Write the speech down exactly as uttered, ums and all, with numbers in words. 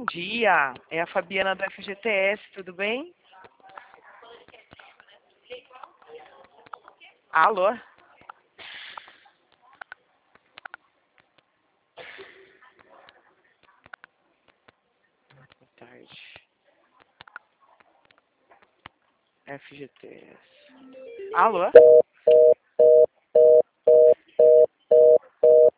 Bom dia, é a Fabiana do F G T S, tudo bem? Alô? Boa tarde. F G T S. Alô?